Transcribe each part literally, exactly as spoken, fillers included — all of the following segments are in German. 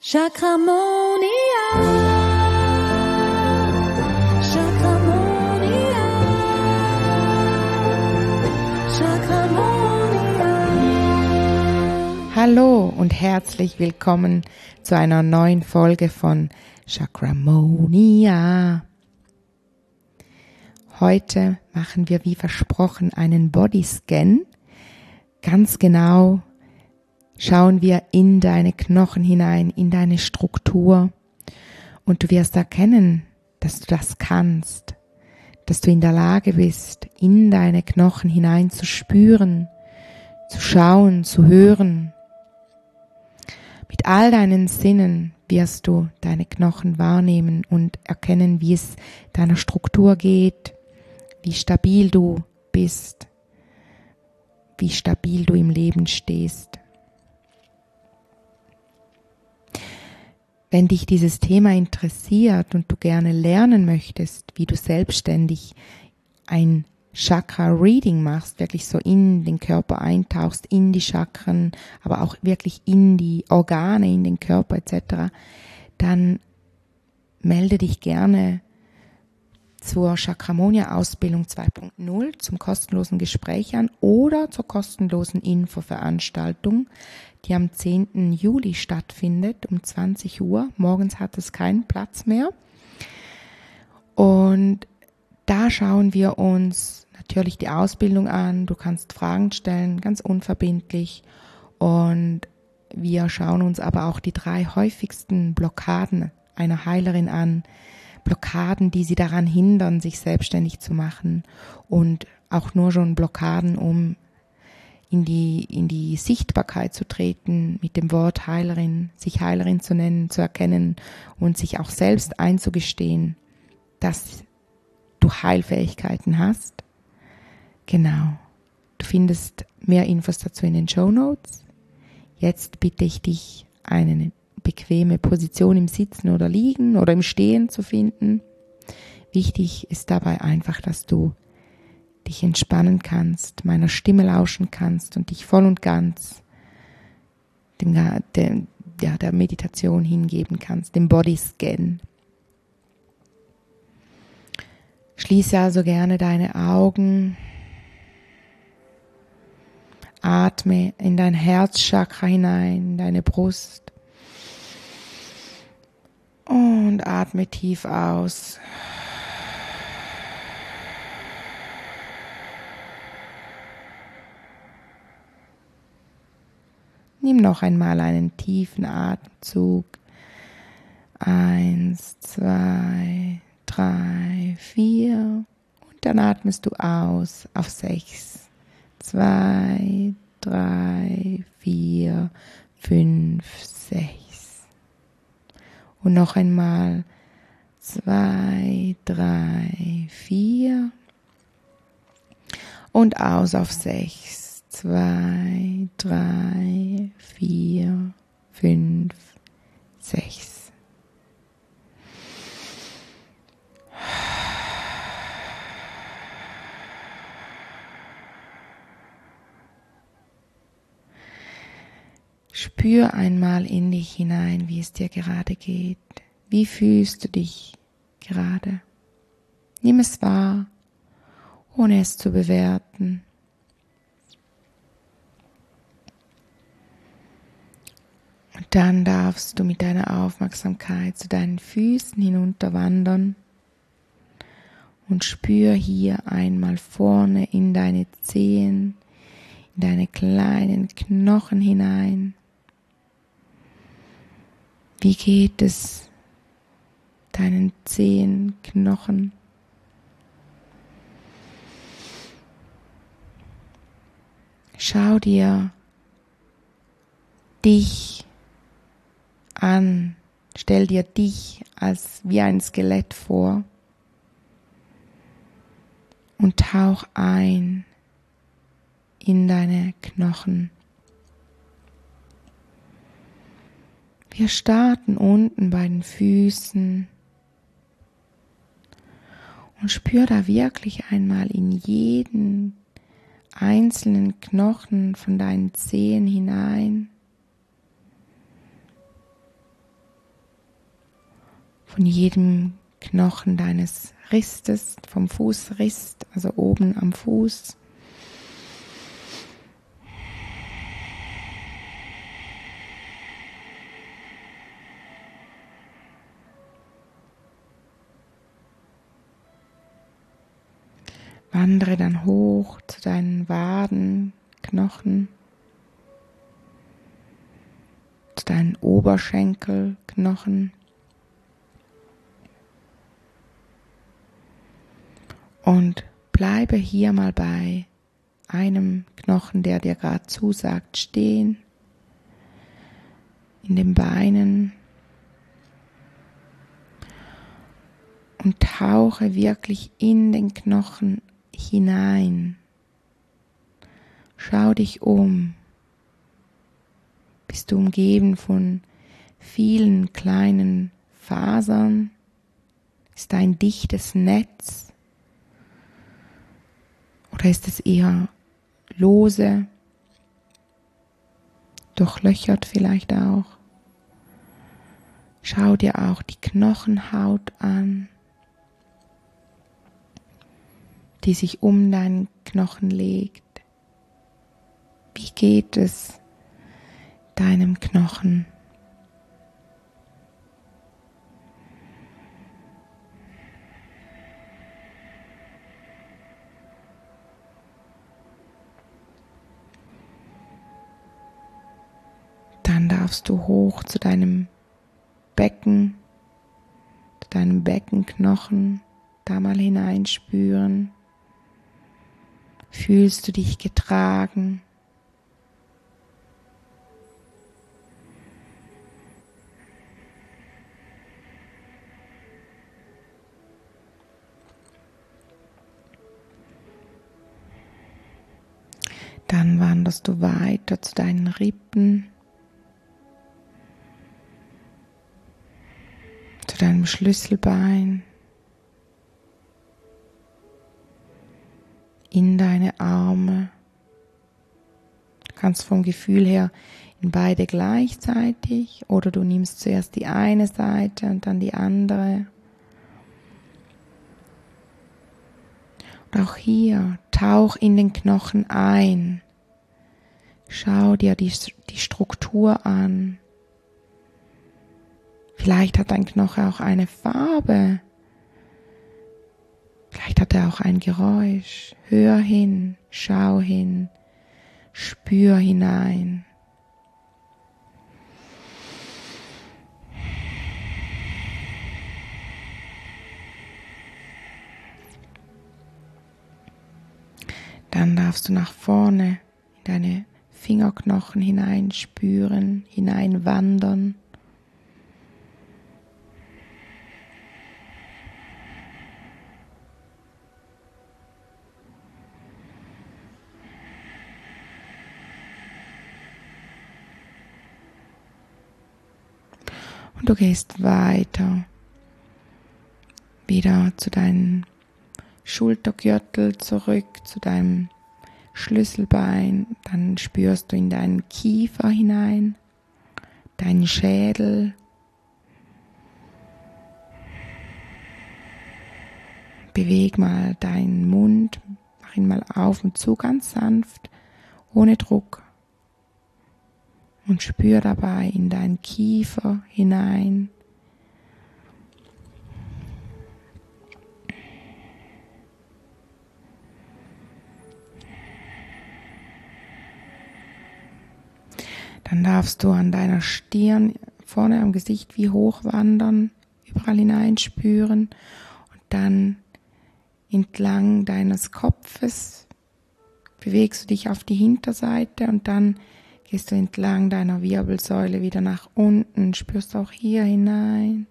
Chakramonia, Chakramonia, Chakramonia. Hallo und herzlich willkommen zu einer neuen Folge von Chakramonia. Heute machen wir wie versprochen einen Bodyscan. Ganz genau schauen wir in deine Knochen hinein, in deine Struktur, und du wirst erkennen, dass du das kannst, dass du in der Lage bist, in deine Knochen hinein zu spüren, zu schauen, zu hören. Mit all deinen Sinnen wirst du deine Knochen wahrnehmen und erkennen, wie es deiner Struktur geht, wie stabil du bist, wie stabil du im Leben stehst. Wenn dich dieses Thema interessiert und du gerne lernen möchtest, wie du selbstständig ein Chakra-Reading machst, wirklich so in den Körper eintauchst, in die Chakren, aber auch wirklich in die Organe, in den Körper et cetera, dann melde dich gerne zur Chakramonia-Ausbildung zwei Punkt null zum kostenlosen Gespräch an oder zur kostenlosen Infoveranstaltung, die am zehnten Juli stattfindet um zwanzig Uhr. Morgens hat es keinen Platz mehr. Und da schauen wir uns natürlich die Ausbildung an. Du kannst Fragen stellen, ganz unverbindlich. Und wir schauen uns aber auch die drei häufigsten Blockaden einer Heilerin an. Blockaden, die sie daran hindern, sich selbstständig zu machen, und auch nur schon Blockaden, um in die, in die Sichtbarkeit zu treten mit dem Wort Heilerin, sich Heilerin zu nennen, zu erkennen und sich auch selbst einzugestehen, dass du Heilfähigkeiten hast. Genau. Du findest mehr Infos dazu in den Shownotes. Jetzt bitte ich dich, eine bequeme Position im Sitzen oder Liegen oder im Stehen zu finden. Wichtig ist dabei einfach, dass du dich entspannen kannst, meiner Stimme lauschen kannst und dich voll und ganz dem, der, ja, der Meditation hingeben kannst, dem Bodyscan. Schließe also gerne deine Augen, atme in dein Herzchakra hinein, in deine Brust und atme tief aus. Nimm noch einmal einen tiefen Atemzug. Eins, zwei, drei, vier. Und dann atmest du aus auf sechs. Zwei, drei, vier, fünf, sechs. Und noch einmal. Zwei, drei, vier. Und aus auf sechs. Zwei, drei, vier, fünf, sechs. Spür einmal in dich hinein, wie es dir gerade geht. Wie fühlst du dich gerade? Nimm es wahr, ohne es zu bewerten. Und dann darfst du mit deiner Aufmerksamkeit zu deinen Füßen hinunterwandern und spür hier einmal vorne in deine Zehen, in deine kleinen Knochen hinein. Wie geht es deinen Zehenknochen? Schau dir dich an, stell dir dich als wie ein Skelett vor und tauch ein in deine Knochen. Wir starten unten bei den Füßen und spür da wirklich einmal in jeden einzelnen Knochen von deinen Zehen hinein. von jedem Knochen deines Ristes, vom Fußrist, also oben am Fuß. Wandere dann hoch zu deinen Wadenknochen, zu deinen Oberschenkelknochen und bleibe hier mal bei einem Knochen, der dir gerade zusagt, stehen, in den Beinen und tauche wirklich in den Knochen hinein. Schau dich um. Bist du umgeben von vielen kleinen Fasern? Ist da ein dichtes Netz? Oder ist es eher lose, durchlöchert vielleicht auch? Schau dir auch die Knochenhaut an, die sich um deinen Knochen legt. Wie geht es deinem Knochen? Dann darfst du hoch zu deinem Becken, zu deinem Beckenknochen, da mal hineinspüren. Fühlst du dich getragen? Dann wanderst du weiter zu deinen Rippen, zu deinem Schlüsselbein, in deine Arme. Du kannst vom Gefühl her in beide gleichzeitig oder du nimmst zuerst die eine Seite und dann die andere. Und auch hier tauch in den Knochen ein. Schau dir die, die Struktur an. Vielleicht hat dein Knochen auch eine Farbe. Vielleicht hat er auch ein Geräusch. Hör hin, schau hin, spür hinein. Dann darfst du nach vorne in deine Fingerknochen hineinspüren, hineinwandern. Und du gehst weiter, wieder zu deinem Schultergürtel zurück, zu deinem Schlüsselbein. Dann spürst du in deinen Kiefer hinein, deinen Schädel. Beweg mal deinen Mund, mach ihn mal auf und zu, ganz sanft, ohne Druck. Und spür dabei in deinen Kiefer hinein. Dann darfst du an deiner Stirn, vorne am Gesicht wie hochwandern, überall hineinspüren und dann entlang deines Kopfes bewegst du dich auf die Hinterseite und dann gehst du entlang deiner Wirbelsäule wieder nach unten, spürst auch hier hinein.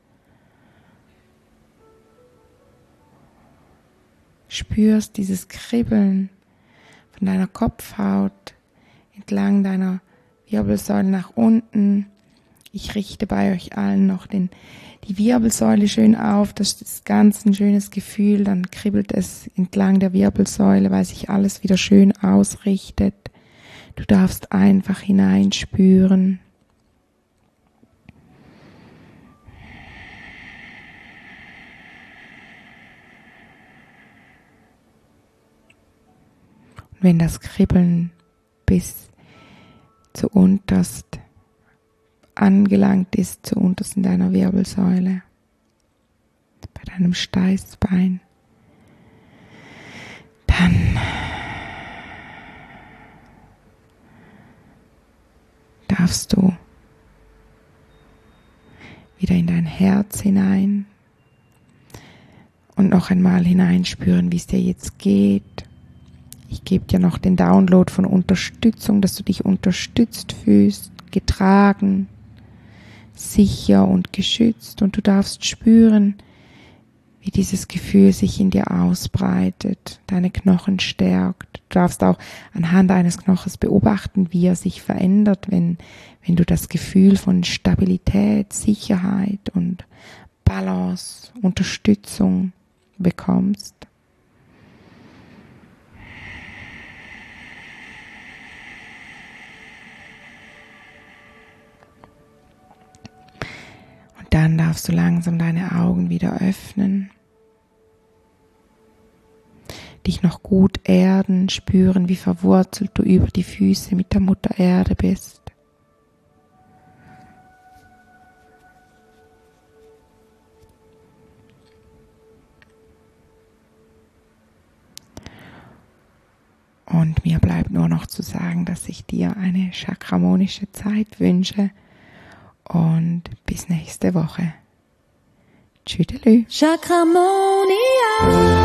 Spürst dieses Kribbeln von deiner Kopfhaut entlang deiner Wirbelsäule nach unten. Ich richte bei euch allen noch den, die Wirbelsäule schön auf. Das ist ganz ein schönes Gefühl. Dann kribbelt es entlang der Wirbelsäule, weil sich alles wieder schön ausrichtet. Du darfst einfach hineinspüren. Wenn das Kribbeln bis zu unterst angelangt ist, zu unterst in deiner Wirbelsäule, bei deinem Steißbein, dann darfst du wieder in dein Herz hinein und noch einmal hineinspüren, wie es dir jetzt geht. Ich gebe dir noch den Download von Unterstützung, dass du dich unterstützt fühlst, getragen, sicher und geschützt, und du darfst spüren, wie dieses Gefühl sich in dir ausbreitet, deine Knochen stärkt. Du darfst auch anhand eines Knochens beobachten, wie er sich verändert, wenn, wenn du das Gefühl von Stabilität, Sicherheit und Balance, Unterstützung bekommst. Und dann darfst du langsam deine Augen wieder öffnen, dich noch gut erden, spüren, wie verwurzelt du über die Füße mit der Mutter Erde bist. Und mir bleibt nur noch zu sagen, dass ich dir eine chakramonische Zeit wünsche und bis nächste Woche. Tschüdelü. Chakramonia.